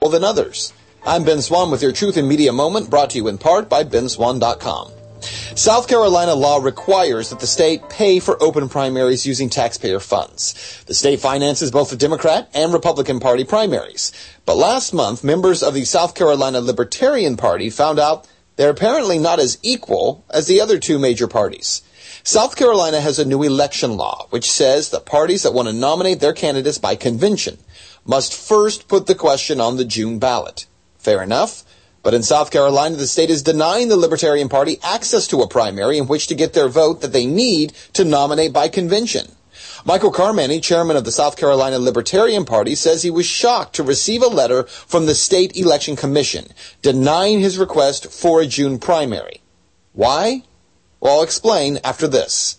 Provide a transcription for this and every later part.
than others. I'm Ben Swan with your Truth in Media Moment, brought to you in part by benswan.com. South Carolina law requires that the state pay for open primaries using taxpayer funds. The state finances both the Democrat and Republican Party primaries. But last month, members of the South Carolina Libertarian Party found out they're apparently not as equal as the other two major parties. South Carolina has a new election law, which says that parties that want to nominate their candidates by convention must first put the question on the June ballot. Fair enough. But in South Carolina, the state is denying the Libertarian Party access to a primary in which to get their vote that they need to nominate by convention. Michael Carmany, chairman of the South Carolina Libertarian Party, says he was shocked to receive a letter from the State Election Commission denying his request for a June primary. Why? Well, I'll explain after this.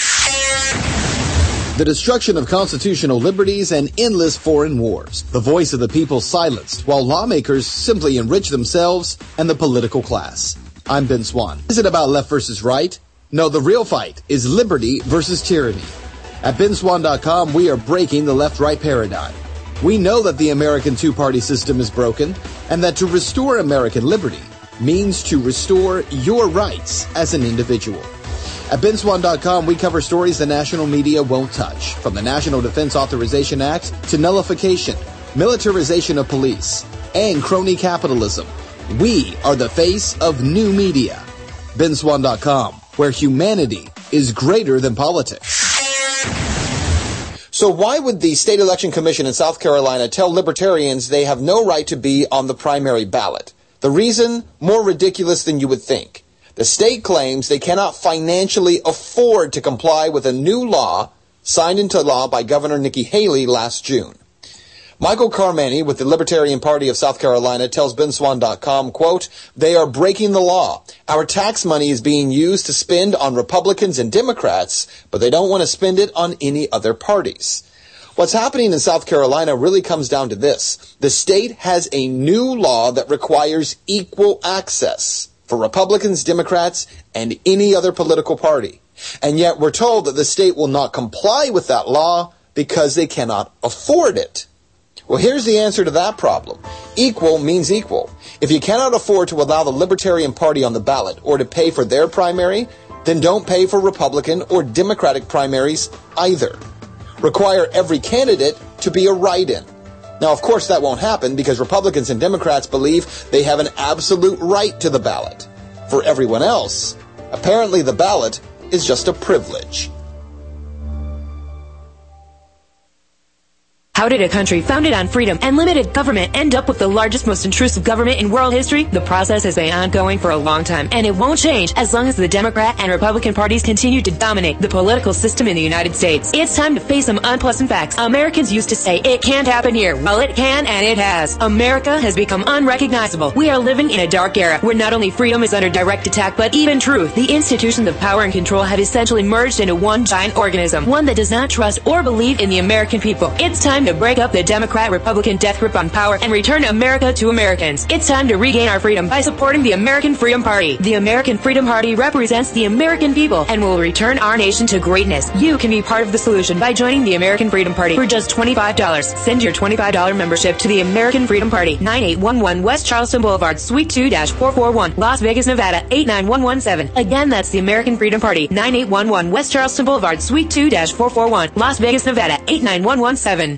The destruction of constitutional liberties and endless foreign wars. The voice of the people silenced, while lawmakers simply enrich themselves and the political class. I'm Ben Swan. Is it about left versus right? No, the real fight is liberty versus tyranny. At benswan.com, we are breaking the left-right paradigm. We know that the American two-party system is broken, and that to restore American liberty means to restore your rights as an individual. At benswan.com, we cover stories the national media won't touch, from the National Defense Authorization Act to nullification, militarization of police, and crony capitalism. We are the face of new media. benswan.com, where humanity is greater than politics. So why would the State Election Commission in South Carolina tell libertarians they have no right to be on the primary ballot? The reason, more ridiculous than you would think. The state claims they cannot financially afford to comply with a new law signed into law by Governor Nikki Haley last June. Michael Carmany with the Libertarian Party of South Carolina tells benswan.com, quote, "They are breaking the law. Our tax money is being used to spend on Republicans and Democrats, but they don't want to spend it on any other parties." What's happening in South Carolina really comes down to this. The state has a new law that requires equal access for Republicans, Democrats, and any other political party. And yet we're told that the state will not comply with that law because they cannot afford it. Well, here's the answer to that problem. Equal means equal. If you cannot afford to allow the Libertarian Party on the ballot or to pay for their primary, then don't pay for Republican or Democratic primaries either. Require every candidate to be a write-in. Now, of course, that won't happen because Republicans and Democrats believe they have an absolute right to the ballot. For everyone else, apparently the ballot is just a privilege. How did a country founded on freedom and limited government end up with the largest, most intrusive government in world history? The process has been ongoing for a long time, and it won't change as long as the Democrat and Republican parties continue to dominate the political system in the United States. It's time to face some unpleasant facts. Americans used to say, it can't happen here. Well, it can, and it has. America has become unrecognizable. We are living in a dark era where not only freedom is under direct attack, but even truth. The institutions of power and control have essentially merged into one giant organism, one that does not trust or believe in the American people. It's time to break up the Democrat-Republican death grip on power and return America to Americans. It's time to regain our freedom by supporting the American Freedom Party. The American Freedom Party represents the American people and will return our nation to greatness. You can be part of the solution by joining the American Freedom Party for just $25. Send your $25 membership to the American Freedom Party, 9811 West Charleston Boulevard, Suite 2-441, Las Vegas, Nevada, 89117. Again, that's the American Freedom Party, 9811 West Charleston Boulevard, Suite 2-441, Las Vegas, Nevada, 89117.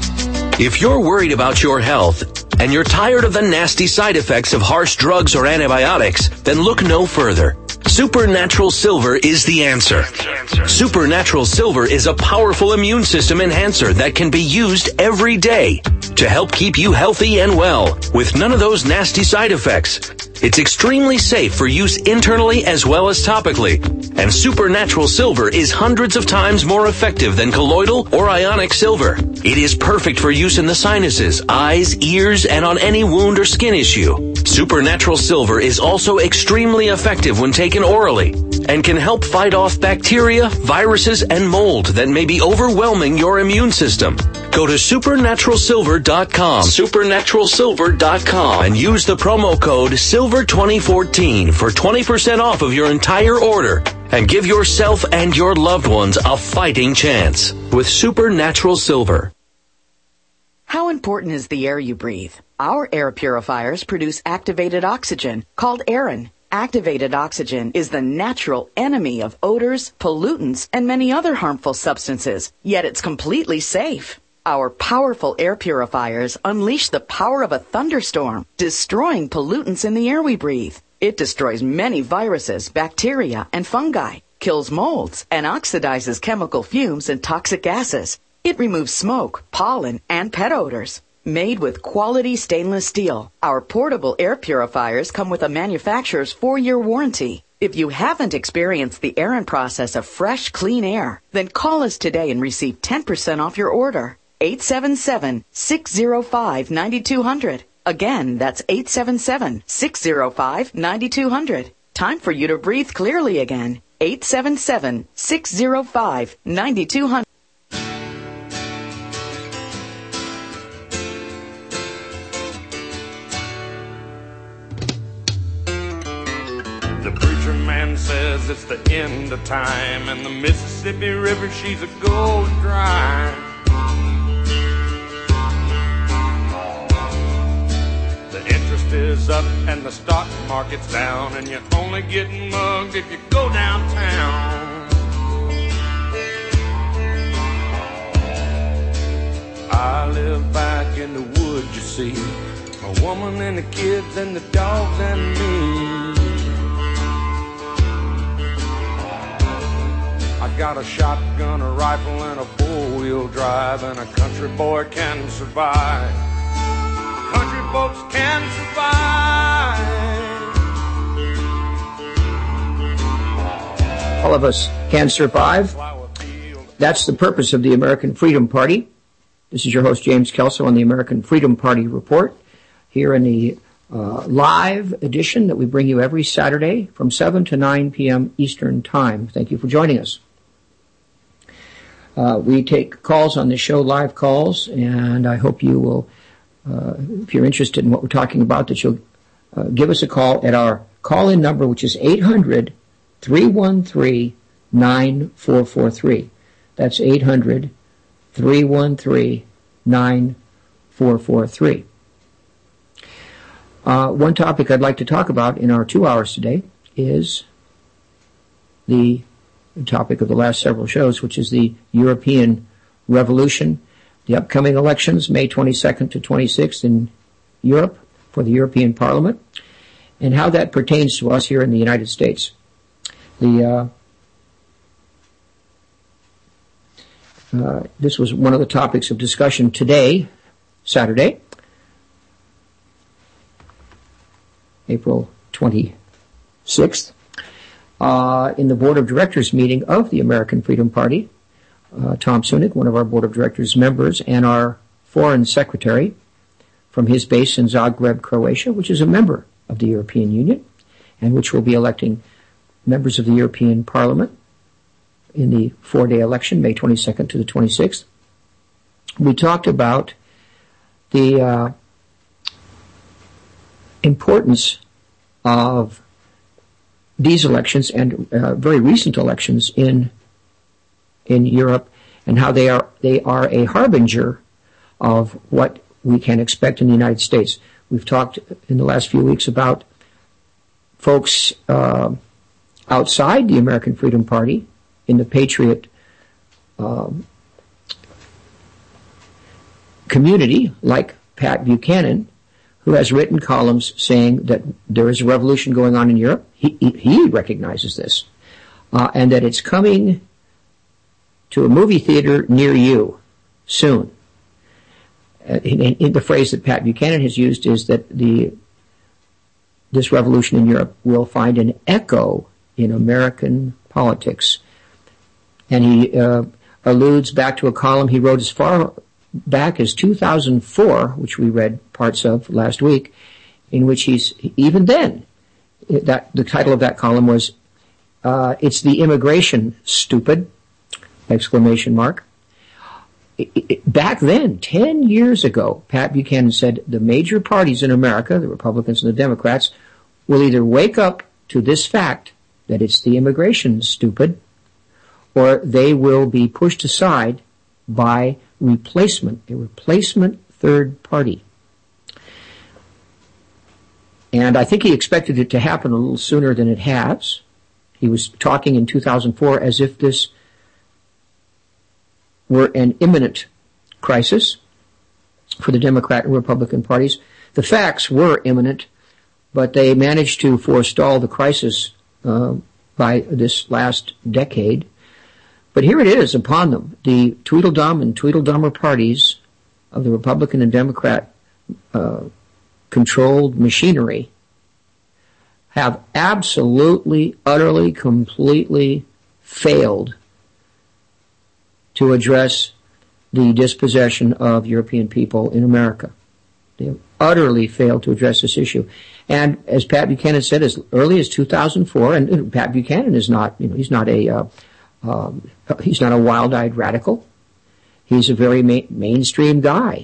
If you're worried about your health and you're tired of the nasty side effects of harsh drugs or antibiotics, then look no further. Supernatural Silver is the answer. Supernatural Silver is a powerful immune system enhancer that can be used every day to help keep you healthy and well with none of those nasty side effects. It's extremely safe for use internally as well as topically. And Supernatural Silver is hundreds of times more effective than colloidal or ionic silver. It is perfect for use in the sinuses, eyes, ears, and on any wound or skin issue. Supernatural Silver is also extremely effective when taken orally and can help fight off bacteria, viruses, and mold that may be overwhelming your immune system. Go to supernaturalsilver.com, supernaturalsilver.com, and use the promo code SILVER2014 for 20% off of your entire order. And give yourself and your loved ones a fighting chance with Supernatural Silver. How important is the air you breathe? Our air purifiers produce activated oxygen, called Aeron. Activated oxygen is the natural enemy of odors, pollutants, and many other harmful substances, yet it's completely safe. Our powerful air purifiers unleash the power of a thunderstorm, destroying pollutants in the air we breathe. It destroys many viruses, bacteria, and fungi, kills molds, and oxidizes chemical fumes and toxic gases. It removes smoke, pollen, and pet odors. Made with quality stainless steel, our portable air purifiers come with a manufacturer's 4-year warranty. If you haven't experienced the Aeron process of fresh, clean air, then call us today and receive 10% off your order. 877-605-9200. Again, that's 877-605-9200. Time for you to breathe clearly again. 877-605-9200. The preacher man says it's the end of time, and the Mississippi River, she's a going dry. The interest is up and the stock market's down, and you're only getting mugged if you go downtown. I live back in the woods, you see, a woman and the kids and the dogs and me. I got a shotgun, a rifle, and a four-wheel drive, and a country boy can survive. Country folks can survive. All of us can survive. That's the purpose of the American Freedom Party. This is your host, James Kelso, on the American Freedom Party Report, here in the live edition that we bring you every Saturday from 7 to 9 p.m. Eastern Time. Thank you for joining us. We take calls on the show, live calls, and I hope you will, if you're interested in what we're talking about, that you'll give us a call at our call-in number, which is 800-313-9443. That's 800-313-9443. One topic I'd like to talk about in our 2 hours today is the topic of the last several shows, which is the European Revolution, the upcoming elections, May 22nd to 26th in Europe for the European Parliament, and how that pertains to us here in the United States. This was one of the topics of discussion today, Saturday, April 26th, in the Board of Directors meeting of the American Freedom Party. Tom Sunik, one of our Board of Directors members, and our Foreign Secretary from his base in Zagreb, Croatia, which is a member of the European Union, and which will be electing members of the European Parliament in the 4-day election, May 22nd to the 26th. We talked about the importance of these elections and very recent elections in Europe, and how they are a harbinger of what we can expect in the United States. We've talked in the last few weeks about folks outside the American Freedom Party in the Patriot community, like Pat Buchanan, who has written columns saying that there is a revolution going on in Europe. He recognizes this, and that it's coming to a movie theater near you soon. In the phrase that Pat Buchanan has used is that this revolution in Europe will find an echo in American politics. And he alludes back to a column he wrote as far back as 2004, which we read parts of last week, in which he's, even then, the title of that column was, "It's the Immigration, Stupid!" Exclamation mark. Back then, 10 years ago, Pat Buchanan said the major parties in America, the Republicans and the Democrats, will either wake up to this fact that it's the immigration, stupid, or they will be pushed aside by a replacement third party. And I think he expected it to happen a little sooner than it has. He was talking in 2004 as if this were an imminent crisis for the Democrat and Republican parties. The facts were imminent, but they managed to forestall the crisis by this last decade. But here it is upon them. The Tweedledum and Tweedledummer parties of the Republican and Democrat controlled machinery have absolutely, utterly, completely failed to address the dispossession of European people in America. They have utterly failed to address this issue. And as Pat Buchanan said, as early as 2004, and Pat Buchanan is not, he's not a wild-eyed radical. He's a very mainstream guy,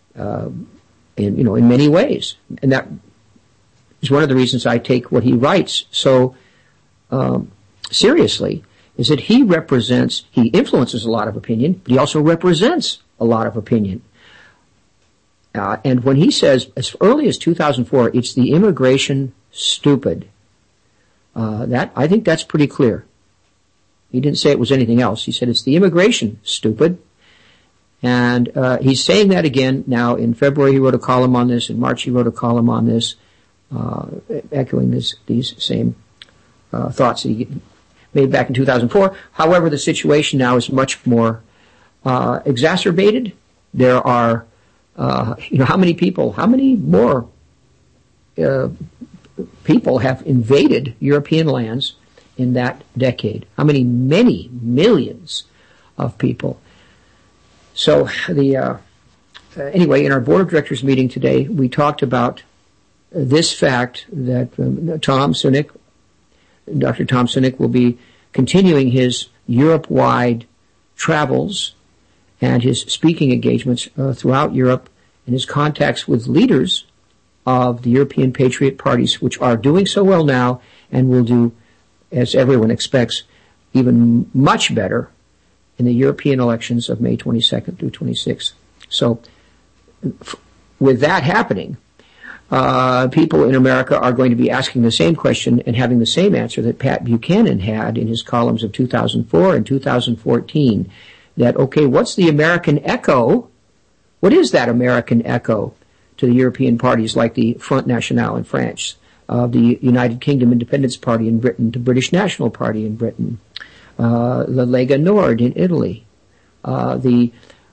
in many ways. And that is one of the reasons I take what he writes so seriously, is that he influences a lot of opinion, but he also represents a lot of opinion. And when he says, as early as 2004, it's the immigration stupid, I think that's pretty clear. He didn't say it was anything else. He said it's the immigration stupid. And he's saying that again now. In February he wrote a column on this. In March he wrote a column on this, echoing these same thoughts that he made back in 2004. However, the situation now is much more exacerbated. There are, how many more people have invaded European lands in that decade? Many millions of people. So anyway, in our board of directors meeting today, we talked about this fact that Dr. Tom Sunic will be continuing his Europe-wide travels and his speaking engagements throughout Europe and his contacts with leaders of the European Patriot parties, which are doing so well now and will do, as everyone expects, even much better in the European elections of May 22nd through 26th. So with that happening, people in America are going to be asking the same question and having the same answer that Pat Buchanan had in his columns of 2004 and 2014, that, okay, what's the American echo? What is that American echo to the European parties like the Front National in France, the United Kingdom Independence Party in Britain, the British National Party in Britain, La Lega Nord in Italy, the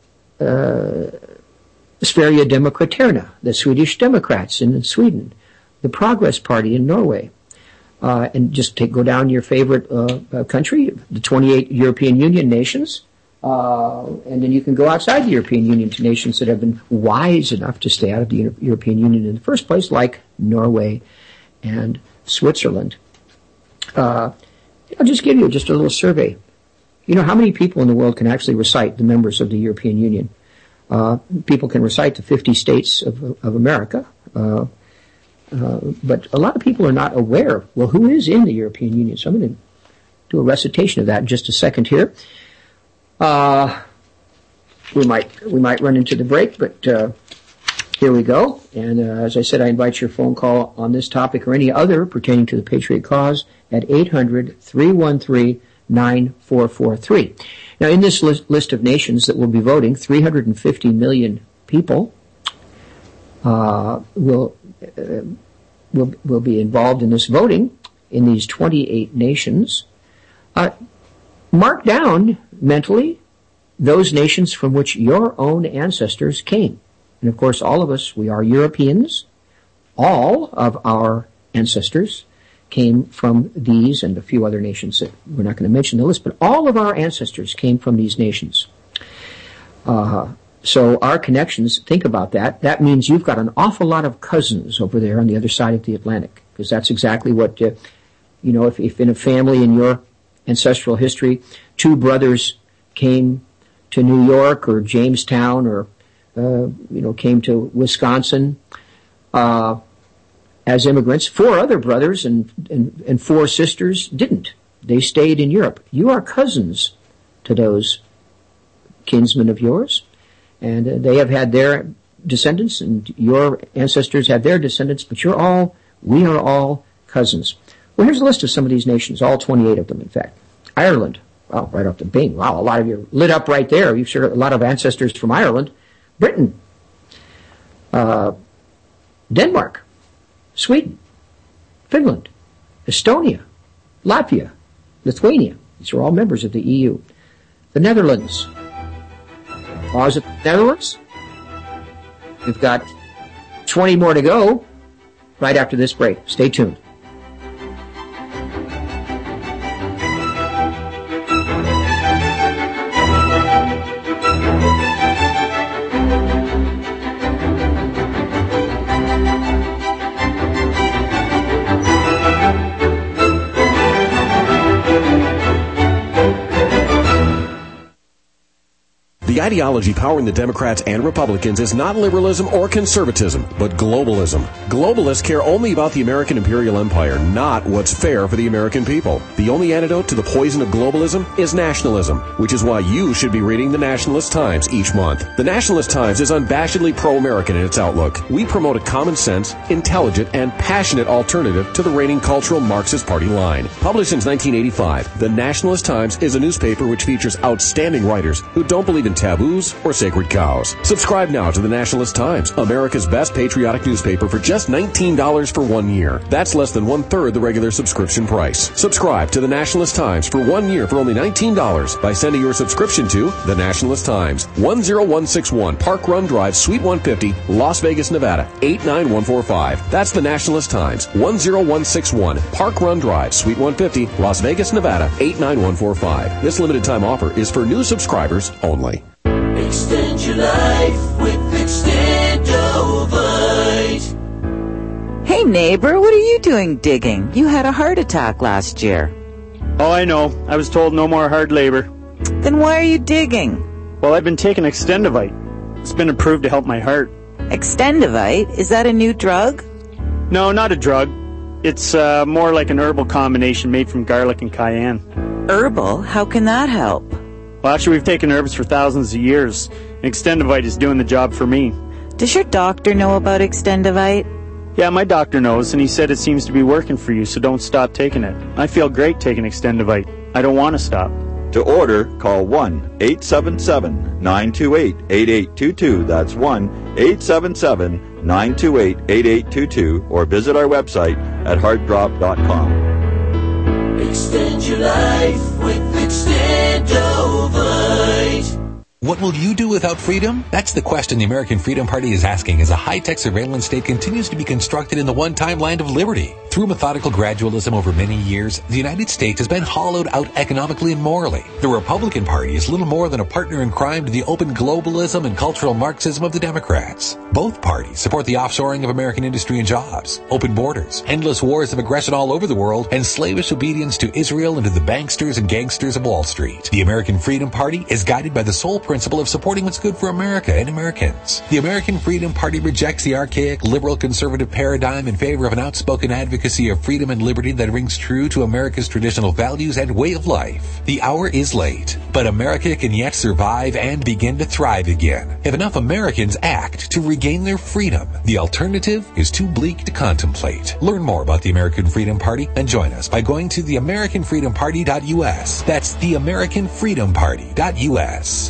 Sverige Demokraterna, the Swedish Democrats in Sweden, the Progress Party in Norway, and just go down your favorite country, the 28 European Union nations, and then you can go outside the European Union to nations that have been wise enough to stay out of the European Union in the first place, like Norway and Switzerland. I'll just give you just a little survey. You know how many people in the world can actually recite the members of the European Union? People can recite the 50 states of America, but a lot of people are not aware, well, who is in the European Union? So I'm going to do a recitation of that in just a second here. We might run into the break, but here we go. And as I said, I invite your phone call on this topic or any other pertaining to the Patriot cause at 800-313-9443. Now, in this list of nations that will be voting, 350 million people will be involved in this voting in these 28 nations. Mark down mentally those nations from which your own ancestors came. And of course, all of us, we are Europeans. All of our ancestors came from these and a few other nations that we're not going to mention in the list, but all of our ancestors came from these nations. So our connections, think about that. That means you've got an awful lot of cousins over there on the other side of the Atlantic, because that's exactly what, if in a family in your ancestral history, two brothers came to New York or Jamestown or, came to Wisconsin, as immigrants, four other brothers and four sisters didn't. They stayed in Europe. You are cousins to those kinsmen of yours, and they have had their descendants, and your ancestors had their descendants, but you're all We are all cousins. Well, here's a list of some of these nations, all 28 of them, in fact. Ireland. Wow, right off the bing. Wow, a lot of you lit up right there. You've sure got a lot of ancestors from Ireland. Britain. Denmark. Sweden. Finland. Estonia. Latvia. Lithuania. These are all members of the EU. The Netherlands. Oh, is it the Netherlands? We've got 20 more to go right after this break. Stay tuned. The ideology powering the Democrats and Republicans is not liberalism or conservatism, but globalism. Globalists care only about the American imperial empire, not what's fair for the American people. The only antidote to the poison of globalism is nationalism, which is why you should be reading the Nationalist Times each month. The Nationalist Times is unabashedly pro-American in its outlook. We promote a common sense, intelligent, and passionate alternative to the reigning cultural Marxist party line. Published since 1985, the Nationalist Times is a newspaper which features outstanding writers who don't believe in taboos or sacred cows. Subscribe now to the Nationalist Times, America's best patriotic newspaper, for just $19 for 1 year. That's less than 1/3 the regular subscription price. Subscribe to the Nationalist Times for 1 year for only $19 by sending your subscription to the Nationalist Times, 10161 Park Run Drive, Suite 150, Las Vegas, Nevada, 89145. That's the Nationalist Times, 10161 Park Run Drive, Suite 150, Las Vegas, Nevada, 89145. This limited time offer is for new subscribers only. Extend your life with Extendovite. Hey neighbor, what are you doing digging? You had a heart attack last year. Oh, I know. I was told no more hard labor. Then why are you digging? Well, I've been taking Extendovite. It's been approved to help my heart. Extendovite? Is that a new drug? No, not a drug. It's more like an herbal combination made from garlic and cayenne. Herbal? How can that help? Well, actually, we've taken herbs for thousands of years, and Extendovite is doing the job for me. Does your doctor know about Extendovite? Yeah, my doctor knows, and he said it seems to be working for you, so don't stop taking it. I feel great taking Extendovite. I don't want to stop. To order, call 1-877-928-8822. That's 1-877-928-8822, or visit our website at heartdrop.com. Extend your life with Extendovite. What will you do without freedom? That's the question the American Freedom Party is asking as a high-tech surveillance state continues to be constructed in the one-time land of liberty. Through methodical gradualism over many years, the United States has been hollowed out economically and morally. The Republican Party is little more than a partner in crime to the open globalism and cultural Marxism of the Democrats. Both parties support the offshoring of American industry and jobs, open borders, endless wars of aggression all over the world, and slavish obedience to Israel and to the banksters and gangsters of Wall Street. The American Freedom Party is guided by the sole principle of supporting what's good for America and Americans. The American Freedom Party rejects the archaic liberal conservative paradigm in favor of an outspoken advocacy of freedom and liberty that rings true to America's traditional values and way of life. The hour is late, but America can yet survive and begin to thrive again if enough Americans act to regain their freedom. The alternative is too bleak to contemplate. Learn more about the American Freedom Party and join us by going to theamericanfreedomparty.us. That's theamericanfreedomparty.us.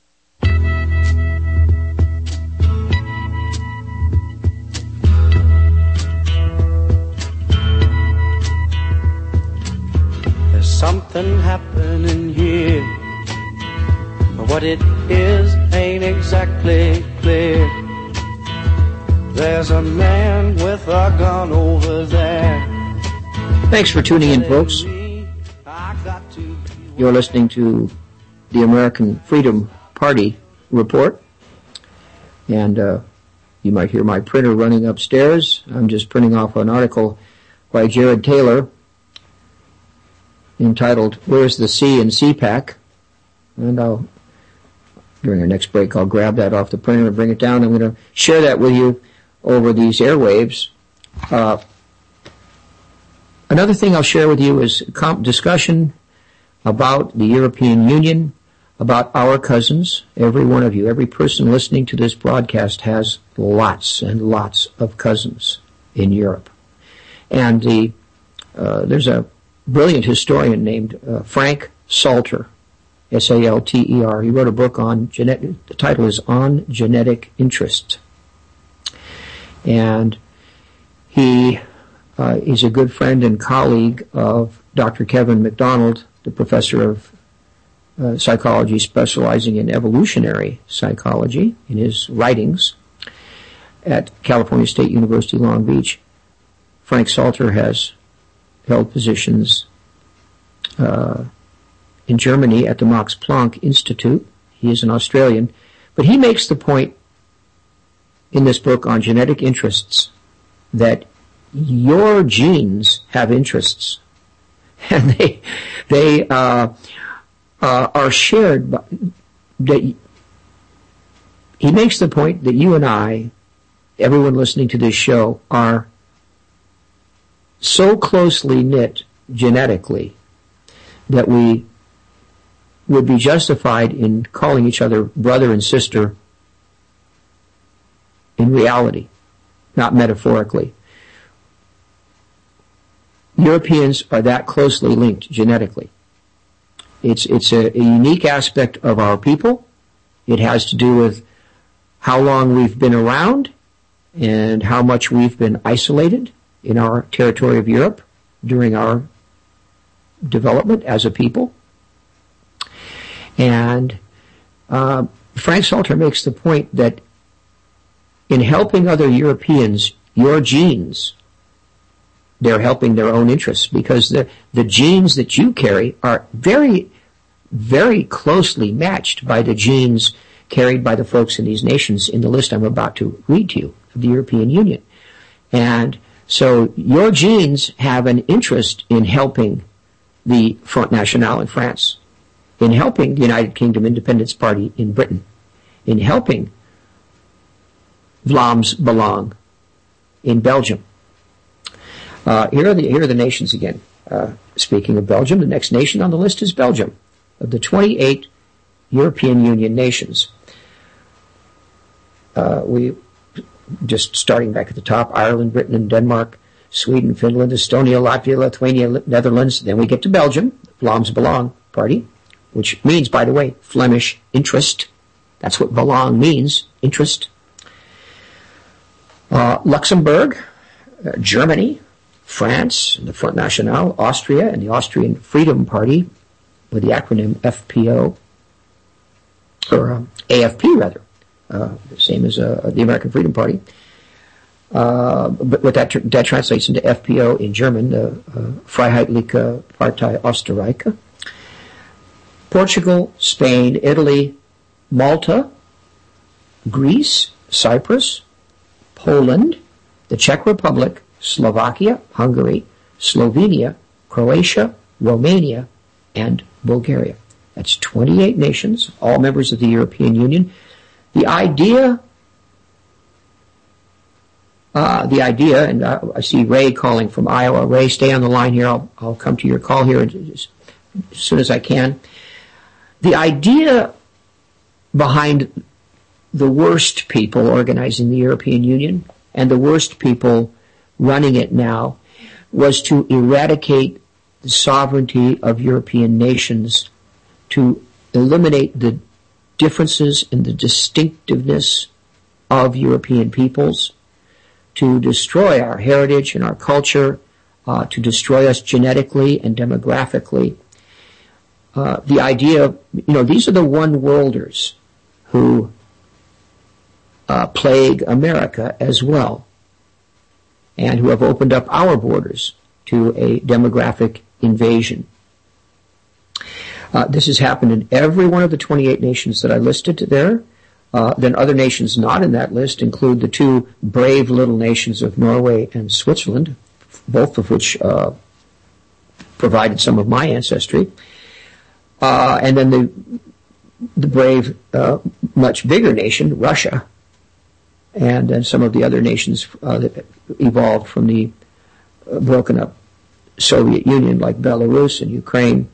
Something happening here, but what it is ain't exactly clear. There's a man with a gun over there. Thanks for tuning in, folks. You're listening to the American Freedom Party report, and you might hear my printer running upstairs. I'm just printing off an article by Jared Taylor entitled, Where's the C in CPAC? And during our next break, I'll grab that off the printer and bring it down. I'm going to share that with you over these airwaves. Another thing I'll share with you is discussion about the European Union, about our cousins. Every one of you, every person listening to this broadcast has lots and lots of cousins in Europe. And there's a brilliant historian named Frank Salter, Salter. He wrote a book on the title is On Genetic Interest. And he is a good friend and colleague of Dr. Kevin MacDonald, the professor of psychology specializing in evolutionary psychology in his writings at California State University, Long Beach. Frank Salter has held positions in Germany at the Max Planck Institute. He is an Australian. But he makes the point in this book on genetic interests that your genes have interests. And they are shared by, he makes the point that you and I, everyone listening to this show, are so closely knit genetically that we would be justified in calling each other brother and sister in reality, not metaphorically. Europeans are that closely linked genetically. It's a unique aspect of our people. It has to do with how long we've been around and how much we've been isolated in our territory of Europe during our development as a people. And Frank Salter makes the point that in helping other Europeans, your genes, they're helping their own interests, because the genes that you carry are very, very closely matched by the genes carried by the folks in these nations in the list I'm about to read to you of the European Union. And so your genes have an interest in helping the Front National in France, in helping the United Kingdom Independence Party in Britain, in helping Vlaams Belang in Belgium. Here are the nations again. Speaking of Belgium, the next nation on the list is Belgium. Of the 28 European Union nations, we just starting back at the top: Ireland, Britain, and Denmark, Sweden, Finland, Estonia, Latvia, Lithuania, Netherlands. Then we get to Belgium, Vlaams Belang Party, which means, by the way, Flemish interest. That's what Belang means, interest. Luxembourg, Germany, France, the Front National, Austria, and the Austrian Freedom Party, with the acronym FPO, or AFP rather, the same as the American Freedom Party. But what that translates into FPO in German, the Freiheitliche Partei Österreich. Portugal, Spain, Italy, Malta, Greece, Cyprus, Poland, the Czech Republic, Slovakia, Hungary, Slovenia, Croatia, Romania, and Bulgaria. That's 28 nations, all members of the European Union. The idea, and I see Ray calling from Iowa. Ray, stay on the line here. I'll come to your call here as soon as I can. The idea behind the worst people organizing the European Union and the worst people running it now was to eradicate the sovereignty of European nations, to eliminate the differences and the distinctiveness of European peoples, to destroy our heritage and our culture, to destroy us genetically and demographically. The idea of, these are the one-worlders who plague America as well, and who have opened up our borders to a demographic invasion. This has happened in every one of the 28 nations that I listed there. Then other nations not in that list include the two brave little nations of Norway and Switzerland, both of which provided some of my ancestry. And then the brave, much bigger nation, Russia, and then some of the other nations that evolved from the broken up Soviet Union, like Belarus and Ukraine.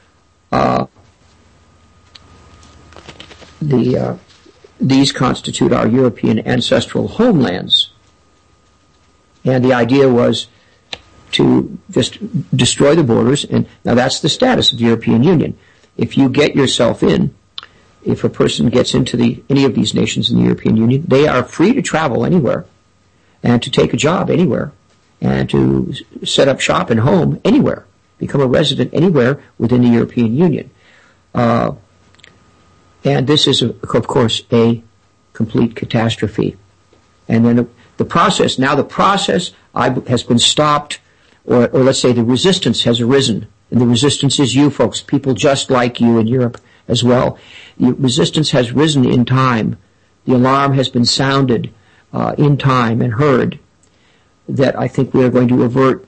These constitute our European ancestral homelands. And the idea was to just destroy the borders. And now that's the status of the European Union. If you get yourself in, if a person gets into any of these nations in the European Union, they are free to travel anywhere and to take a job anywhere and to set up shop and home anywhere, become a resident anywhere within the European Union. And this is, of course, a complete catastrophe. And then the process has been stopped, or let's say the resistance has arisen. And the resistance is you folks, people just like you in Europe as well. The resistance has risen in time. The alarm has been sounded in time and heard that I think we are going to avert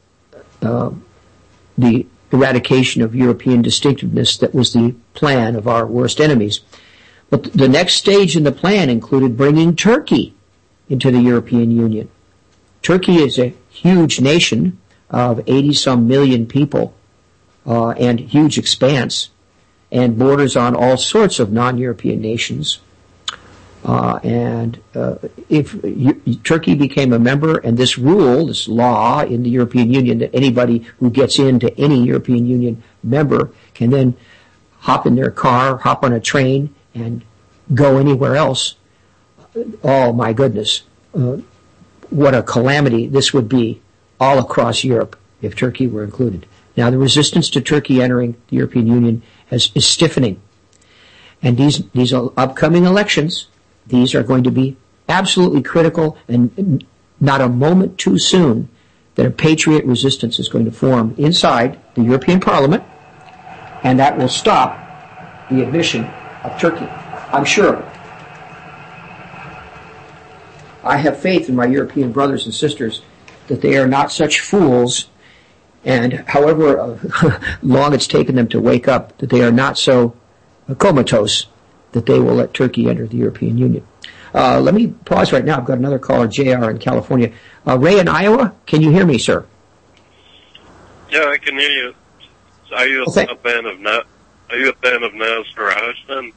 the eradication of European distinctiveness that was the plan of our worst enemies. But the next stage in the plan included bringing Turkey into the European Union. Turkey is a huge nation of 80-some million people and huge expanse and borders on all sorts of non-European nations. If Turkey became a member, and this law in the European Union that anybody who gets into any European Union member can then hop in their car, hop on a train, and go anywhere else. Oh my goodness. What a calamity this would be all across Europe if Turkey were included. Now the resistance to Turkey entering the European Union is stiffening. And these upcoming elections, these are going to be absolutely critical, and not a moment too soon that a patriot resistance is going to form inside the European Parliament, and that will stop the admission of Turkey. I'm sure of it. I have faith in my European brothers and sisters that they are not such fools, and however long it's taken them to wake up, that they are not so comatose that they will let Turkey enter the European Union. Let me pause right now. I've got another caller, JR in California. Ray in Iowa, can you hear me, sir? Yeah, I can hear you. Are you a fan of Naz Farage then?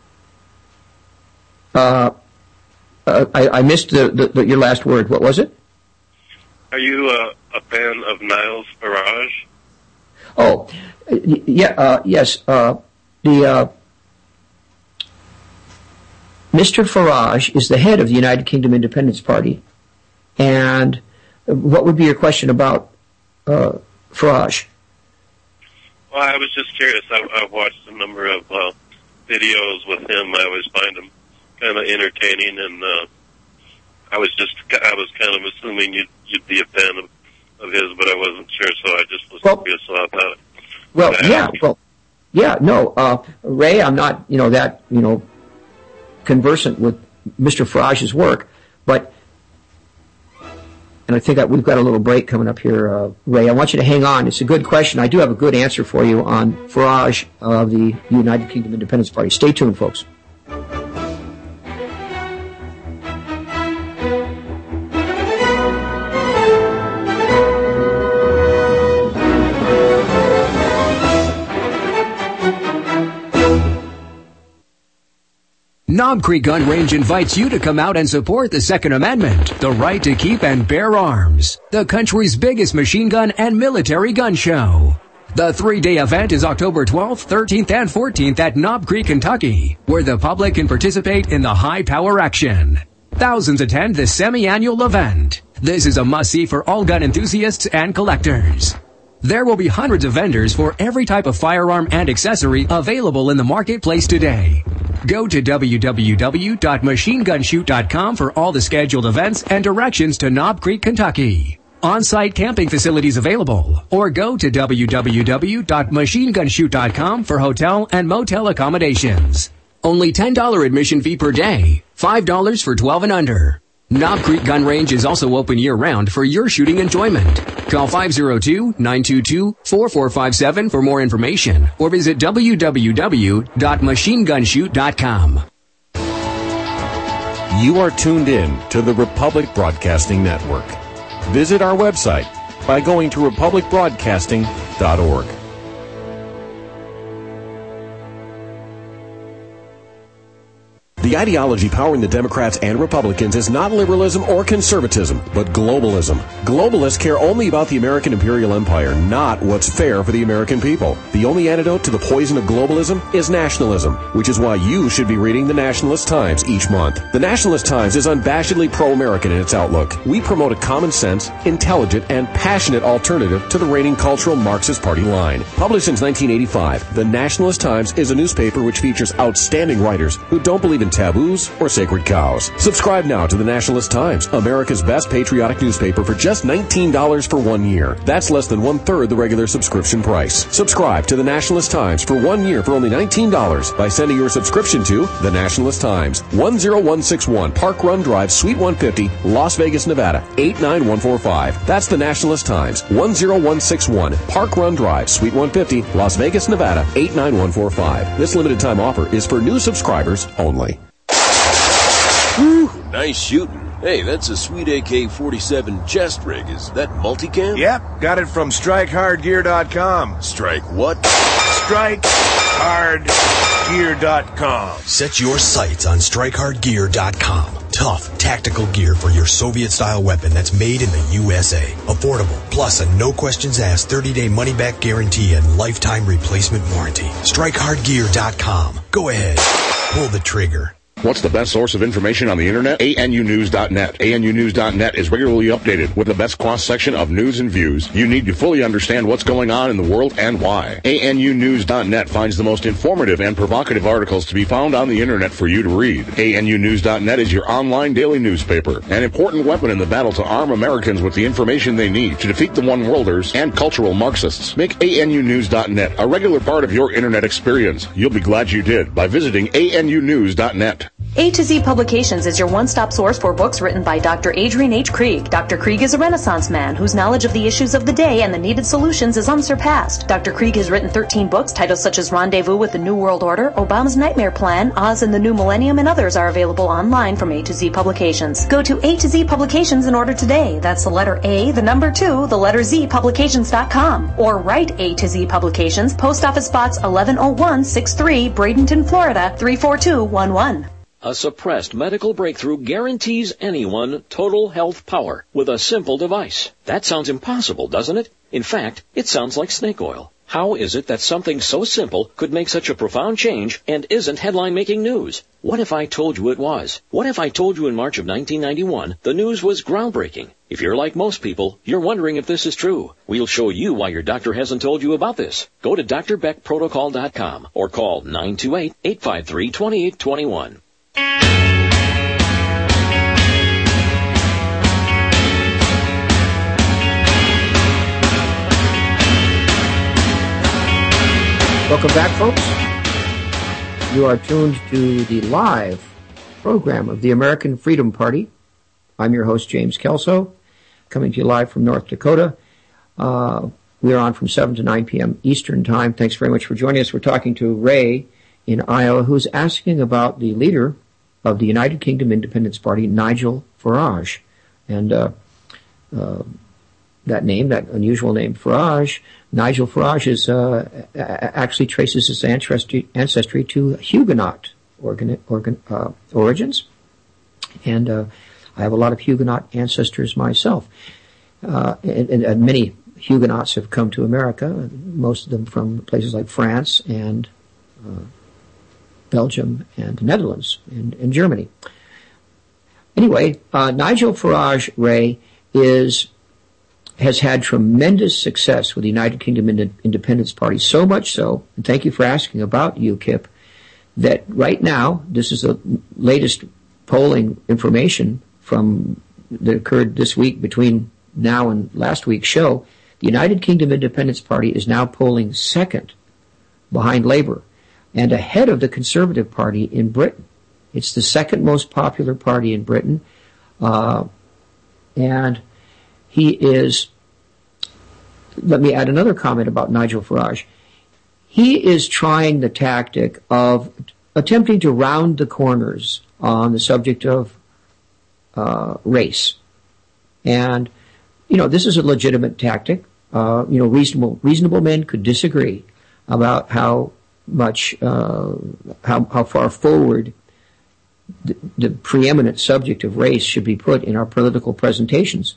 I missed your last word. What was it? Are you a fan of Niles Farage? Oh, yes. Mr. Farage is the head of the United Kingdom Independence Party. And what would be your question about Farage? Well, I was just curious. I've watched a number of videos with him. I always find him kind of entertaining, and I was kind of assuming you'd be a fan of his, but I wasn't sure, so I just was curious about that. Ray, I'm not, that, conversant with Mr. Farage's work, but, and I think that we've got a little break coming up here, Ray. I want you to hang on. It's a good question. I do have a good answer for you on Farage of the United Kingdom Independence Party. Stay tuned, folks. Knob Creek Gun Range invites you to come out and support the Second Amendment, the right to keep and bear arms, the country's biggest machine gun and military gun show. The 3-day event is October 12th, 13th, and 14th at Knob Creek, Kentucky, where the public can participate in the high-power action. Thousands attend this semi-annual event. This is a must-see for all gun enthusiasts and collectors. There will be hundreds of vendors for every type of firearm and accessory available in the marketplace today. Go to www.machinegunshoot.com for all the scheduled events and directions to Knob Creek, Kentucky. On-site camping facilities available, or go to www.machinegunshoot.com for hotel and motel accommodations. Only $10 admission fee per day, $5 for 12 and under. Knob Creek Gun Range is also open year-round for your shooting enjoyment. Call 502-922-4457 for more information, or visit www.machinegunshoot.com. You are tuned in to the Republic Broadcasting Network. Visit our website by going to republicbroadcasting.org. The ideology powering the Democrats and Republicans is not liberalism or conservatism, but globalism. Globalists care only about the American imperial empire, not what's fair for the American people. The only antidote to the poison of globalism is nationalism, which is why you should be reading the Nationalist Times each month. The Nationalist Times is unabashedly pro-American in its outlook. We promote a common sense, intelligent, and passionate alternative to the reigning cultural Marxist party line. Published since 1985, the Nationalist Times is a newspaper which features outstanding writers who don't believe in taboos or sacred cows. Subscribe now to the Nationalist Times, America's best patriotic newspaper, for just $19 for 1 year. That's less than 1/3 the regular subscription price. Subscribe to the Nationalist Times for 1 year for only $19 by sending your subscription to the Nationalist Times, 10161 Park Run Drive, Suite 150, Las Vegas, Nevada, 89145. That's the Nationalist Times, 10161 Park Run Drive, Suite 150, Las Vegas, Nevada, 89145. This limited time offer is for new subscribers only. Whew, nice shooting. Hey, that's a sweet AK-47 chest rig. Is that multicam? Yep, got it from StrikeHardGear.com. Strike what? StrikeHardGear.com. Set your sights on StrikeHardGear.com. Tough, tactical gear for your Soviet-style weapon that's made in the USA. Affordable, plus a no-questions-asked 30-day money-back guarantee and lifetime replacement warranty. StrikeHardGear.com. Go ahead. Pull the trigger. What's the best source of information on the internet? ANUnews.net. ANUnews.net is regularly updated with the best cross-section of news and views you need to fully understand what's going on in the world and why. ANUnews.net finds the most informative and provocative articles to be found on the internet for you to read. ANUnews.net is your online daily newspaper, an important weapon in the battle to arm Americans with the information they need to defeat the one-worlders and cultural Marxists. Make ANUnews.net a regular part of your internet experience. You'll be glad you did by visiting ANUnews.net. A to Z Publications is your one-stop source for books written by Dr. Adrian H. Krieg. Dr. Krieg is a Renaissance man whose knowledge of the issues of the day and the needed solutions is unsurpassed. Dr. Krieg has written 13 books. Titles such as Rendezvous with the New World Order, Obama's Nightmare Plan, Oz and the New Millennium, and others are available online from A to Z Publications. Go to A to Z Publications and order today. That's the letter A, the number 2, the letter Z, publications.com. Or write A to Z Publications, Post Office Box 110163, Bradenton, Florida 34211. A suppressed medical breakthrough guarantees anyone total health power with a simple device. That sounds impossible, doesn't it? In fact, it sounds like snake oil. How is it that something so simple could make such a profound change and isn't headline-making news? What if I told you it was? What if I told you in March of 1991 the news was groundbreaking? If you're like most people, you're wondering if this is true. We'll show you why your doctor hasn't told you about this. Go to drbeckprotocol.com or call 928-853-2821. Welcome back, folks. You are tuned to the live program of the American Freedom Party. I'm your host, James Kelso, coming to you live from North Dakota. We are on from 7 to 9 p.m. Eastern Time. Thanks very much for joining us. We're talking to Ray in Iowa, who's asking about the leader of the United Kingdom Independence Party, Nigel Farage. And that name, that unusual name, Farage, Nigel Farage is actually traces his ancestry to Huguenot origins. And I have a lot of Huguenot ancestors myself. And many Huguenots have come to America, most of them from places like France and Belgium and the Netherlands and Germany. Anyway, Nigel Farage, Ray, has had tremendous success with the United Kingdom Independence Party, so much so, and thank you for asking about UKIP, that right now, this is the latest polling information that occurred this week between now and last week's show, the United Kingdom Independence Party is now polling second behind Labour and ahead of the Conservative Party in Britain. It's the second most popular party in Britain, and he is, let me add another comment about Nigel Farage. He is trying the tactic of attempting to round the corners on the subject of race. And, this is a legitimate tactic. Reasonable men could disagree about how much, how far forward the preeminent subject of race should be put in our political presentations.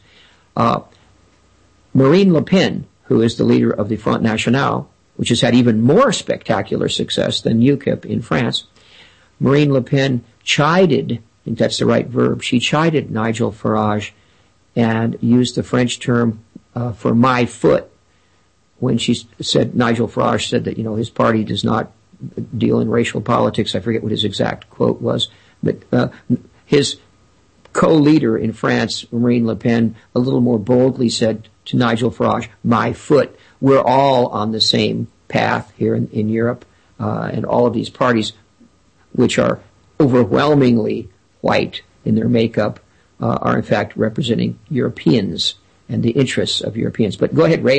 Marine Le Pen, who is the leader of the Front National, which has had even more spectacular success than UKIP in France, Marine Le Pen chided, I think that's the right verb, she chided Nigel Farage and used the French term for my foot when she said, Nigel Farage said that, his party does not deal in racial politics. I forget what his exact quote was, but his co-leader in France, Marine Le Pen, a little more boldly said to Nigel Farage, my foot. We're all on the same path here in Europe, and all of these parties, which are overwhelmingly white in their makeup, are in fact representing Europeans and the interests of Europeans. But go ahead, Ray.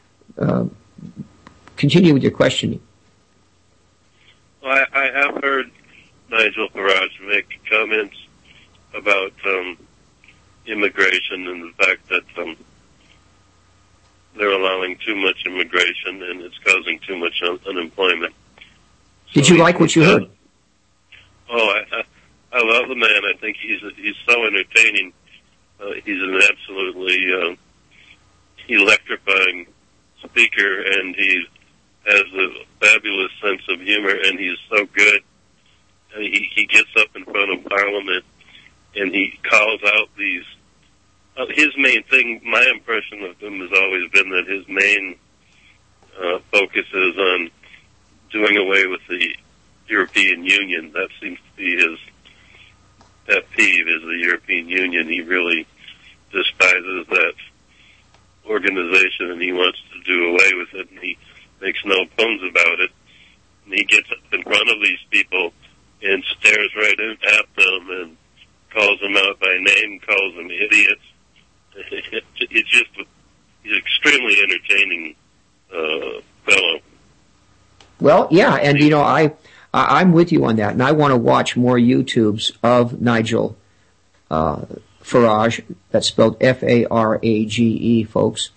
Continue with your questioning. Well, I have heard Nigel Farage make comments about immigration and the fact that they're allowing too much immigration and it's causing too much unemployment. Did you like what you heard? Oh, I love the man. I think he's so entertaining. He's an absolutely electrifying speaker, and he has a fabulous sense of humor, and he's so good. He gets up in front of Parliament, and he calls out these. His main thing, my impression of him has always been that his main focus is on doing away with the European Union. That seems to be his pet peeve, is the European Union. He really despises that organization, and he wants to do away with it, and he makes no bones about it. And he gets up in front of these people and stares right at them and calls them out by name, calls them idiots. It's just, he's an extremely entertaining fellow. Well, yeah, and I'm with you on that, and I want to watch more YouTubes of Nigel Farage. That's spelled Farage, folks.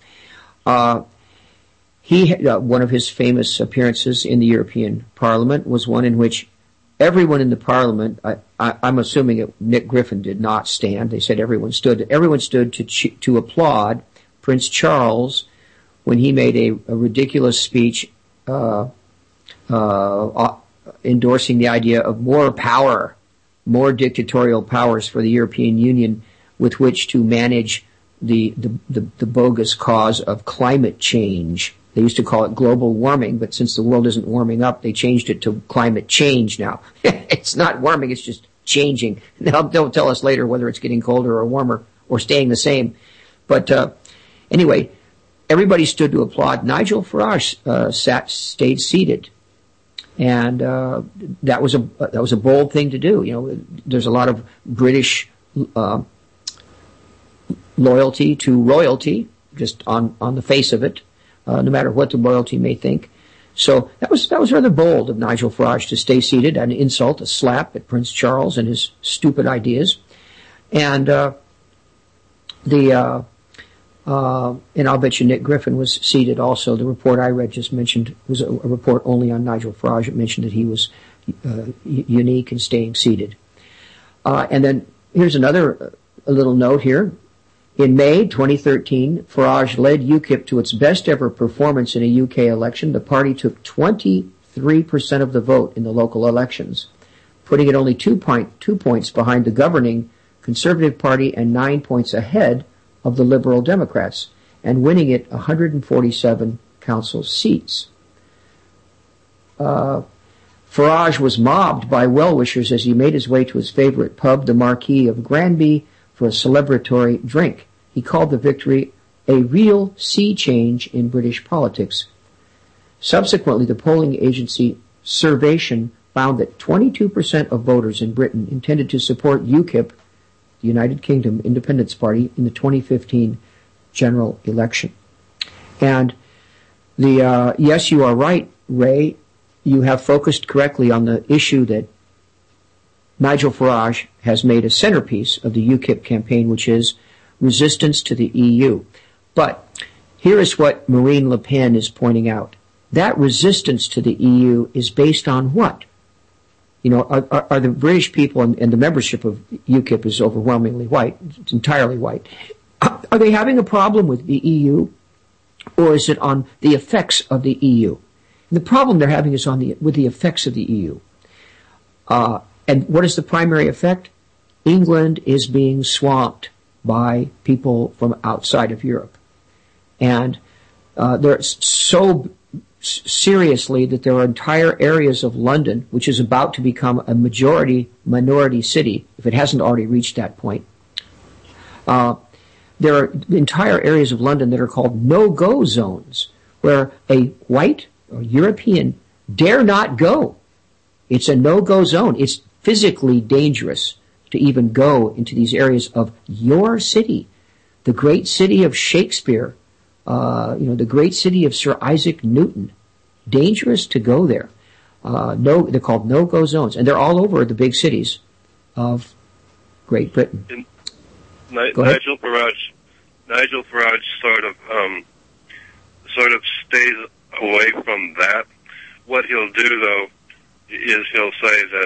One of his famous appearances in the European Parliament was one in which everyone in the Parliament, I'm assuming Nick Griffin did not stand. They said everyone stood. Everyone stood to applaud Prince Charles when he made a ridiculous speech endorsing the idea of more power, more dictatorial powers for the European Union with which to manage the bogus cause of climate change. They used to call it global warming, but since the world isn't warming up, they changed it to climate change now. It's not warming, it's just changing. Now, don't tell us later whether it's getting colder or warmer or staying the same. But anyway, everybody stood to applaud. Nigel Farage stayed seated. And that was a bold thing to do. There's a lot of British loyalty to royalty, just on the face of it, no matter what the royalty may think. So that was rather bold of Nigel Farage to stay seated, an insult, a slap at Prince Charles and his stupid ideas. And and I'll bet you Nick Griffin was seated also. The report I read just mentioned was a report only on Nigel Farage. It mentioned that he was unique in staying seated. And then here's a little note here. In May 2013, Farage led UKIP to its best ever performance in a UK election. The party took 23% of the vote in the local elections, putting it only 2 points behind the governing Conservative Party and 9 points ahead of the Liberal Democrats, and winning it 147 council seats. Farage was mobbed by well-wishers as he made his way to his favorite pub, the Marquis of Granby, for a celebratory drink. He called the victory a real sea change in British politics. Subsequently, the polling agency Survation found that 22% of voters in Britain intended to support UKIP, the United Kingdom Independence Party, in the 2015 general election. And yes, you are right, Ray. You have focused correctly on the issue that Nigel Farage has made a centerpiece of the UKIP campaign, which is resistance to the EU. But here is what Marine Le Pen is pointing out. That resistance to the EU is based on what? are the British people, and the membership of UKIP is overwhelmingly white, it's entirely white, are they having a problem with the EU, or is it on the effects of the EU? And the problem they're having is with the effects of the EU. And what is the primary effect? England is being swamped by people from outside of Europe. And they're so seriously that there are entire areas of London, which is about to become a minority city, if it hasn't already reached that point. There are entire areas of London that are called no-go zones, where a white or European dare not go. It's a no-go zone. It's physically dangerous to even go into these areas of your city, the great city of Shakespeare, the great city of Sir Isaac Newton. Dangerous to go there. They're called no-go zones, and they're all over the big cities of Great Britain. Nigel Farage sort of stays away from that. What he'll do, though, is he'll say that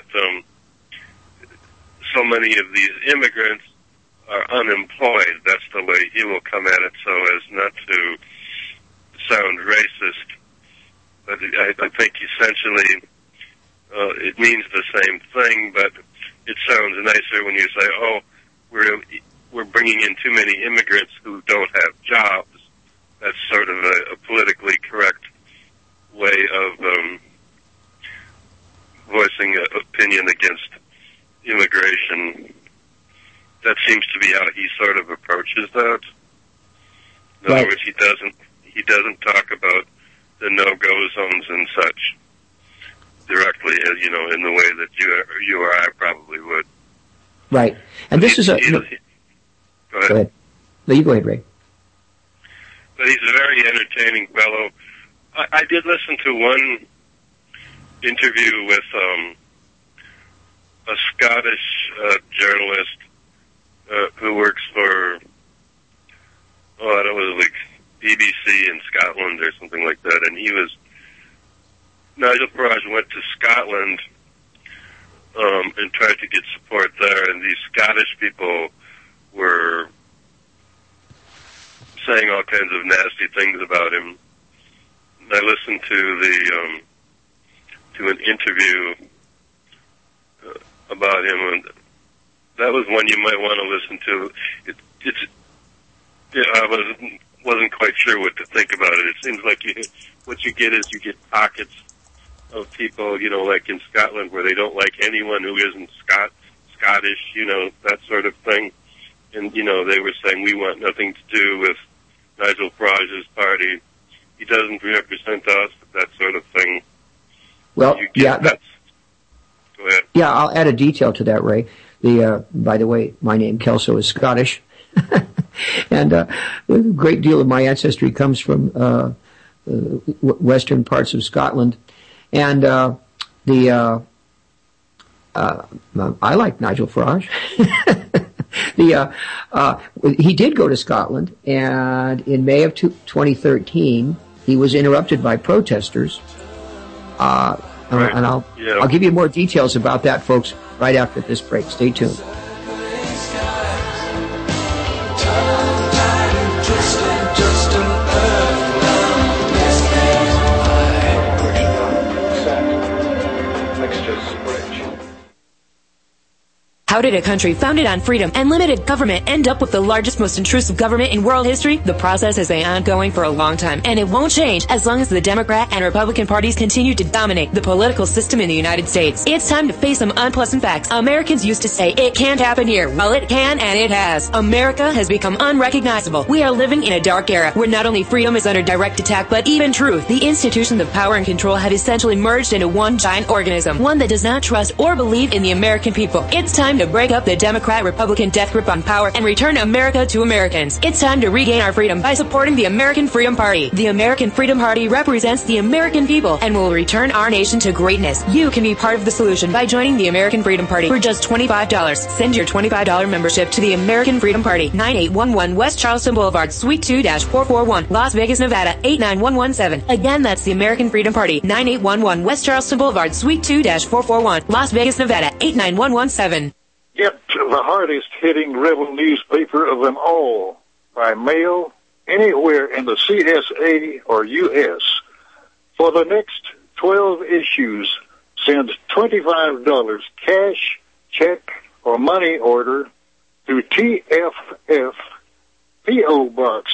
so many of these immigrants are unemployed. That's the way he will come at it, so as not to sound racist. But I think essentially it means the same thing, but it sounds nicer when you say, "Oh, we're bringing in too many immigrants who don't have jobs." That's sort of a politically correct way of voicing an opinion against immigration. That seems to be how he sort of approaches that. In other words, he doesn't talk about the no-go zones and such directly, in the way that you or I probably would. Right. And this is a... Go ahead. No, you go ahead, Ray. But he's a very entertaining fellow. I did listen to one interview with a Scottish journalist who works for, it was like BBC in Scotland or something like that, and Nigel Farage went to Scotland and tried to get support there, and these Scottish people were saying all kinds of nasty things about him. And I listened to an interview about him, and that was one you might want to listen to. I wasn't quite sure what to think about it. It seems like what you get is you get pockets of people, like in Scotland, where they don't like anyone who isn't Scottish, that sort of thing. And, they were saying, we want nothing to do with Nigel Farage's party. He doesn't represent us, that sort of thing. Well, Go ahead. Yeah, I'll add a detail to that, Ray. By the way, my name, Kelso, is Scottish. And a great deal of my ancestry comes from western parts of Scotland. And I like Nigel Farage. He did go to Scotland, and in May of 2013, he was interrupted by protesters. And I'll give you more details about that, folks, right after this break. Stay tuned. How did a country founded on freedom and limited government end up with the largest, most intrusive government in world history? The process has been ongoing for a long time, and it won't change as long as the Democrat and Republican parties continue to dominate the political system in the United States. It's time to face some unpleasant facts. Americans used to say, it can't happen here. Well, it can, and it has. America has become unrecognizable. We are living in a dark era where not only freedom is under direct attack, but even truth. The institutions of power and control have essentially merged into one giant organism, one that does not trust or believe in the American people. It's time to to break up the Democrat-Republican death grip on power and return America to Americans. It's time to regain our freedom by supporting the American Freedom Party. The American Freedom Party represents the American people and will return our nation to greatness. You can be part of the solution by joining the American Freedom Party for just $25. Send your $25 membership to the American Freedom Party, 9811 West Charleston Boulevard, Suite 2-441, Las Vegas, Nevada, 89117. Again, that's the American Freedom Party, 9811 West Charleston Boulevard, Suite 2-441, Las Vegas, Nevada, 89117. Get the hardest hitting rebel newspaper of them all by mail anywhere in the CSA or U.S. For the next 12 issues, send $25 cash, check, or money order to TFF P.O. Box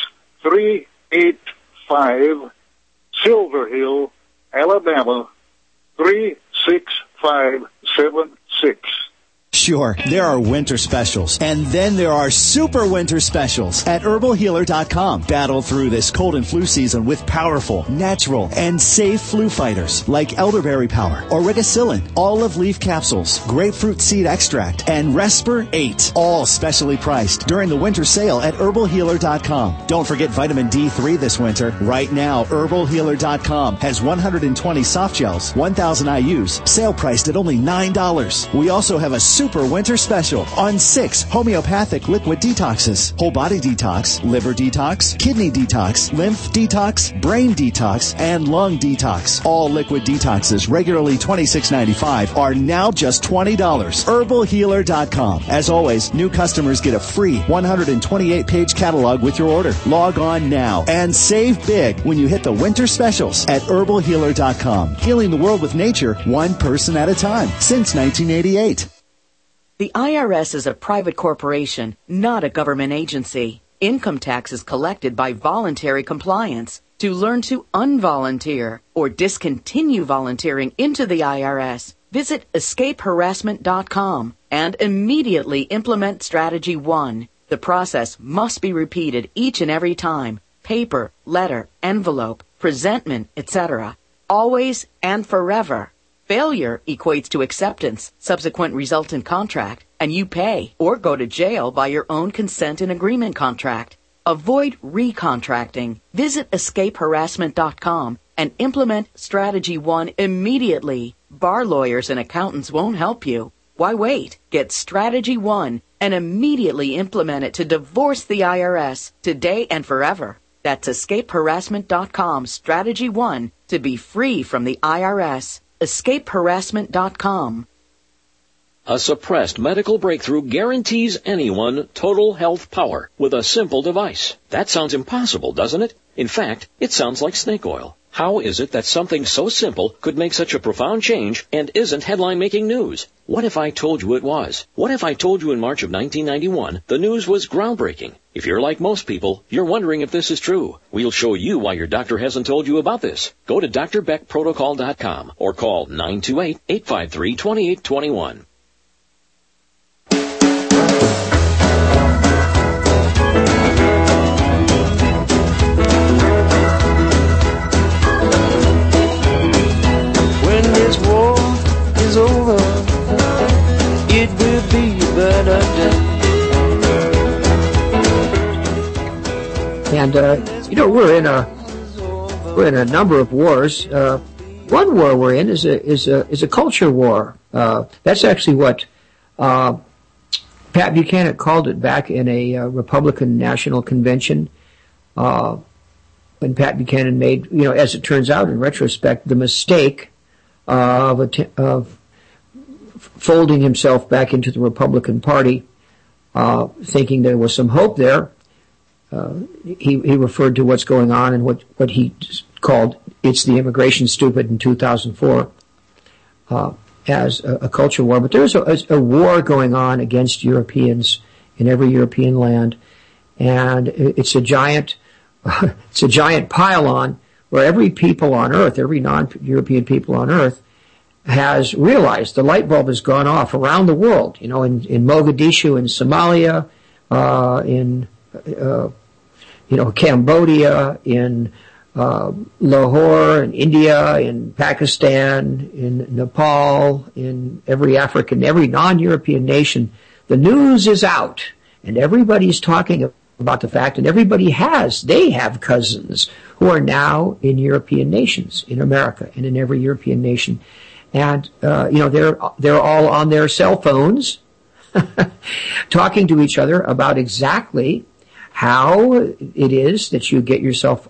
385 Silver Hill, Alabama 36576. Sure, there are winter specials, and then there are super winter specials at herbalhealer.com. Battle through this cold and flu season with powerful, natural, and safe flu fighters like elderberry power, origicillin, olive leaf capsules, grapefruit seed extract, and Respir 8, all specially priced during the winter sale at herbalhealer.com. Don't forget vitamin D3 this winter. Right now, herbalhealer.com has 120 soft gels, 1,000 IUs, sale priced at only $9. We also have a super winter special on 6 homeopathic liquid detoxes: whole body detox, liver detox, kidney detox, lymph detox, brain detox, and lung detox. All liquid detoxes, regularly $26.95, are now just $20. herbalhealer.com. As always, new customers get a free 128-page catalog with your order. Log on now and save big when you hit the winter specials at herbalhealer.com. Healing the world with nature, one person at a time, since 1988. The IRS is a private corporation, not a government agency. Income tax is collected by voluntary compliance. To learn to unvolunteer or discontinue volunteering into the IRS, visit escapeharassment.com and immediately implement Strategy 1. The process must be repeated each and every time. Paper, letter, envelope, presentment, etc. Always and forever. Failure equates to acceptance, subsequent resultant contract, and you pay or go to jail by your own consent and agreement contract. Avoid recontracting. Visit escapeharassment.com and implement Strategy 1 immediately. Bar lawyers and accountants won't help you. Why wait? Get Strategy 1 and immediately implement it to divorce the IRS today and forever. That's escapeharassment.com, Strategy 1, to be free from the IRS. escapeharassment.com. A suppressed medical breakthrough guarantees anyone total health power with a simple device. That sounds impossible, doesn't it? In fact, it sounds like snake oil. How is it that something so simple could make such a profound change and isn't headline-making news? What if I told you it was? What if I told you in March of 1991 the news was groundbreaking? If you're like most people, you're wondering if this is true. We'll show you why your doctor hasn't told you about this. Go to drbeckprotocol.com or call 928-853-2821. When this war is over, it will be a better day. And we're in a number of wars. One war we're in is a culture war. That's actually what Pat Buchanan called it back in a Republican National Convention. When Pat Buchanan made, as it turns out in retrospect, the mistake of folding himself back into the Republican Party, thinking there was some hope there. He referred to what's going on and what he called "It's the Immigration Stupid" in 2004 as a culture war. But there's a war going on against Europeans in every European land, and it's a giant pile-on where every people on Earth, every non-European people on Earth, has realized the light bulb has gone off around the world. In Mogadishu, in Somalia, in Cambodia, in Lahore, in India, in Pakistan, in Nepal, in every non-European nation, the news is out, and everybody's talking about the fact, and they have cousins who are now in European nations, in America, and in every European nation. And, they're all on their cell phones talking to each other about exactly how it is that you get yourself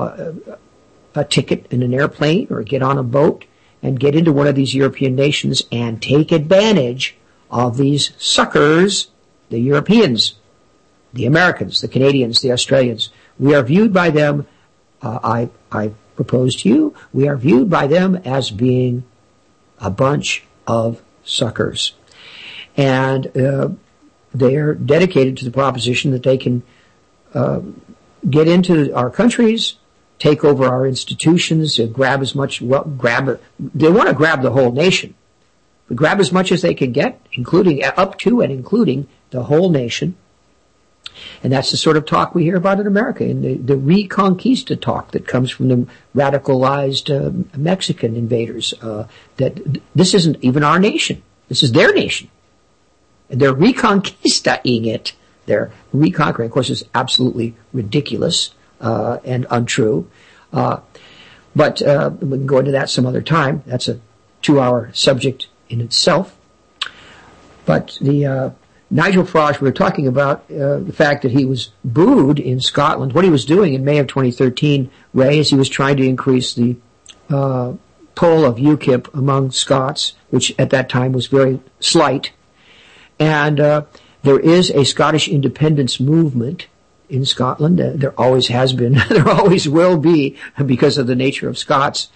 a ticket in an airplane or get on a boat and get into one of these European nations and take advantage of these suckers, the Europeans, the Americans, the Canadians, the Australians. We are viewed by them, I propose to you, we are viewed by them as being a bunch of suckers. And they are dedicated to the proposition that they can get into our countries, take over our institutions, grab as much, they want to grab the whole nation, but grab as much as they can get, including up to and including the whole nation. And that's the sort of talk we hear about in America, and the Reconquista talk that comes from the radicalized Mexican invaders, that this isn't even our nation. This is their nation. And they're reconquistaing it. They're reconquering. Of course, it's absolutely ridiculous and untrue. But we can go into that some other time. That's a 2-hour subject in itself. But the Nigel Farage, we were talking about the fact that he was booed in Scotland. What he was doing in May of 2013, Ray, is he was trying to increase the poll of UKIP among Scots, which at that time was very slight. And there is a Scottish independence movement in Scotland. There always has been. There always will be, because of the nature of Scots.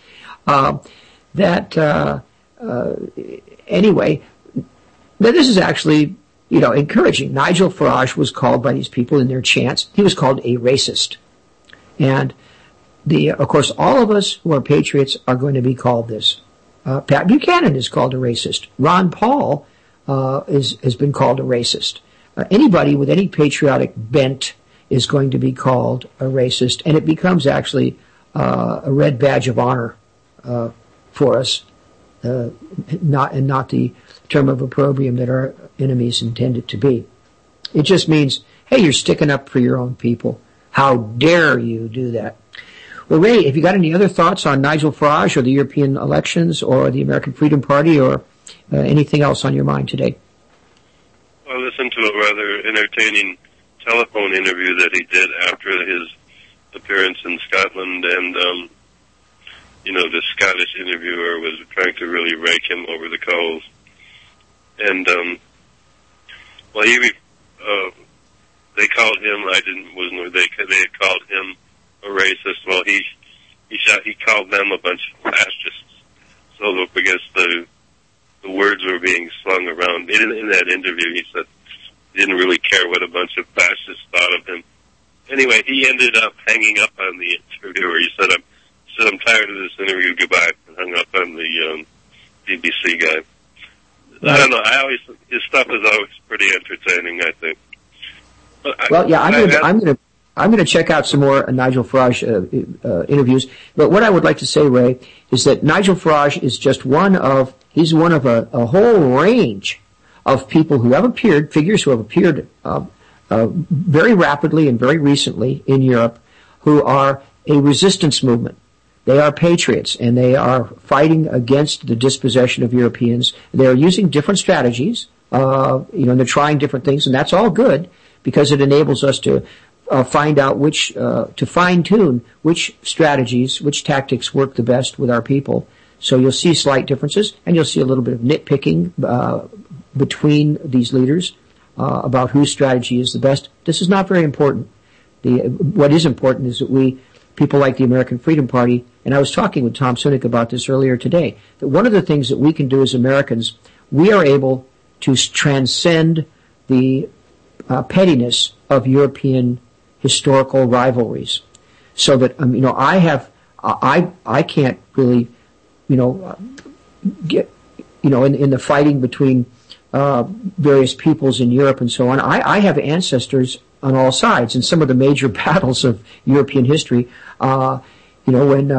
Anyway, this is actually, encouraging. Nigel Farage was called by these people in their chants, he was called a racist. And of course, all of us who are patriots are going to be called this. Pat Buchanan is called a racist. Ron Paul has been called a racist. Anybody with any patriotic bent is going to be called a racist, and it becomes actually a red badge of honor for us, not the term of opprobrium that our enemies intend it to be. It just means, hey, you're sticking up for your own people. How dare you do that? Well, Ray, have you got any other thoughts on Nigel Farage or the European elections or the American Freedom Party or anything else on your mind today? I listened to a rather entertaining telephone interview that he did after his appearance in Scotland, and the Scottish interviewer was trying to really rake him over the coals. And they called him. They had called him a racist. Well, he called them a bunch of fascists. So because the words were being slung around in that interview, he said he didn't really care what a bunch of fascists thought of him. Anyway, he ended up hanging up on the interviewer. He said, "I'm tired of this interview. Goodbye," and hung up on the BBC guy. Right. I don't know. His stuff is always pretty entertaining, I think. I'm going to check out some more Nigel Farage interviews. But what I would like to say, Ray, is that Nigel Farage is just he's one of a whole range of people who have appeared, figures who have appeared very rapidly and very recently in Europe, who are a resistance movement. They are patriots, and they are fighting against the dispossession of Europeans. They are using different strategies, and they're trying different things, and that's all good because it enables us to find out to fine-tune which strategies, which tactics work the best with our people. So you'll see slight differences, and you'll see a little bit of nitpicking between these leaders about whose strategy is the best. This is not very important. What is important is that people like the American Freedom Party, and I was talking with Tom Sunick about this earlier today, that one of the things that we can do as Americans, we are able to transcend the pettiness of European historical rivalries. So that, I can't really, get, in the fighting between various peoples in Europe and so on. I have ancestors on all sides in some of the major battles of European history. when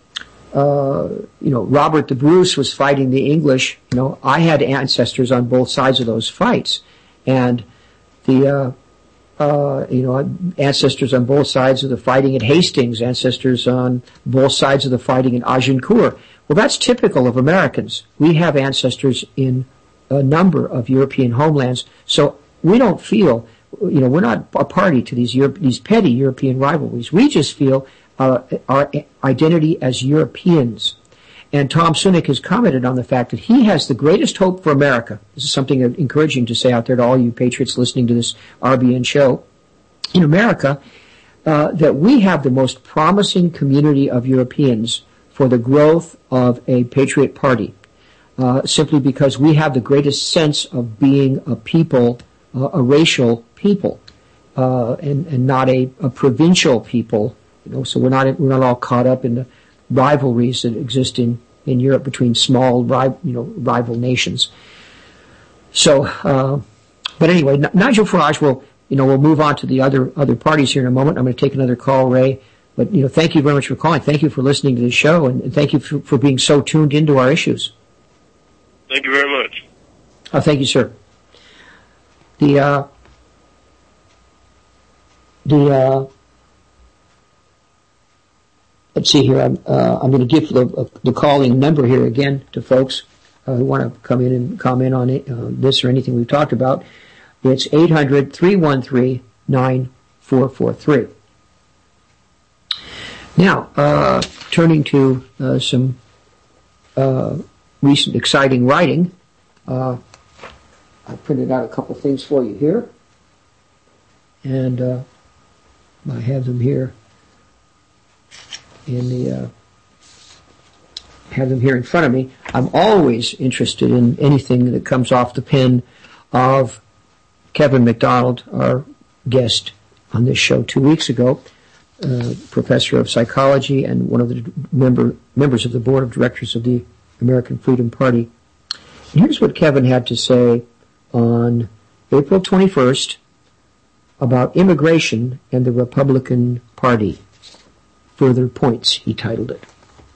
Robert the Bruce was fighting the English, I had ancestors on both sides of those fights, and the ancestors on both sides of the fighting at Hastings, ancestors on both sides of the fighting in Agincourt. Well, that's typical of Americans. We have ancestors in a number of European homelands, so we don't feel, we're not a party to these petty European rivalries. We just feel our identity as Europeans. And Tom Sunick has commented on the fact that he has the greatest hope for America. This is something encouraging to say out there to all you patriots listening to this RBN show. In America, that we have the most promising community of Europeans for the growth of a patriot party, simply because we have the greatest sense of being a people, a racial people, and not a provincial people. So we're not all caught up in the rivalries that exist in Europe between small rival nations. So, but anyway, Nigel Farage will move on to the other parties here in a moment. I'm going to take another call, Ray. But thank you very much for calling. Thank you for listening to the show, and thank you for being so tuned into our issues. Thank you very much. Thank you, sir. Let's see here. I'm going to give the calling number here again to folks who want to come in and comment on it, this or anything we've talked about. It's 800-313-9443. Now, turning to some recent exciting writing, I printed out a couple things for you here, and I have them here have them here in front of me. I'm always interested in anything that comes off the pen of Kevin MacDonald, our guest on this show 2 weeks ago, professor of psychology and one of the members of the board of directors of the American Freedom Party. And here's what Kevin had to say on April 21st about immigration and the Republican Party. Further Points, he titled it.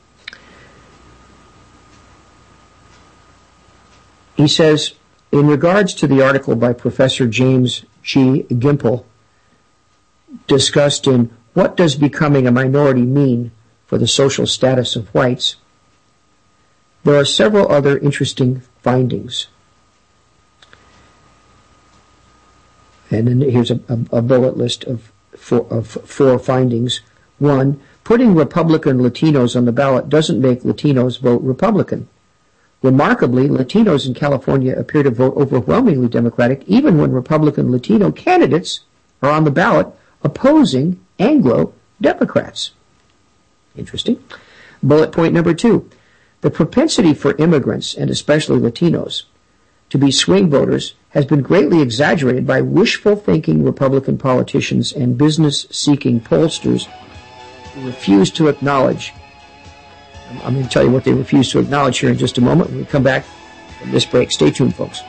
He says, in regards to the article by Professor James G. Gimple, discussed in What Does Becoming a Minority Mean for the Social Status of Whites, there are several other interesting findings. And then here's a bullet list of four findings. 1, putting Republican Latinos on the ballot doesn't make Latinos vote Republican. Remarkably, Latinos in California appear to vote overwhelmingly Democratic, even when Republican Latino candidates are on the ballot opposing Anglo-Democrats. Interesting. Bullet point number 2, the propensity for immigrants, and especially Latinos, to be swing voters has been greatly exaggerated by wishful-thinking Republican politicians and business-seeking pollsters who refuse to acknowledge. I'm going to tell you what they refuse to acknowledge here in just a moment when we come back from this break. Stay tuned, folks.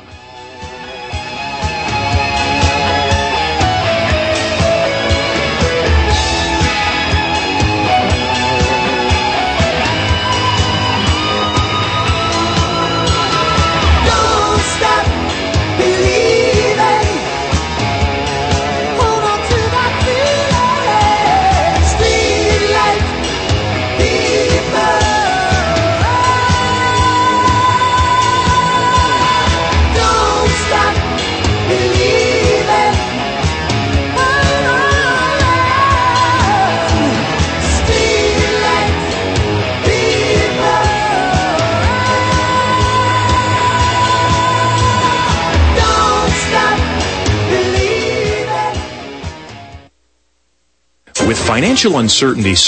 With financial uncertainty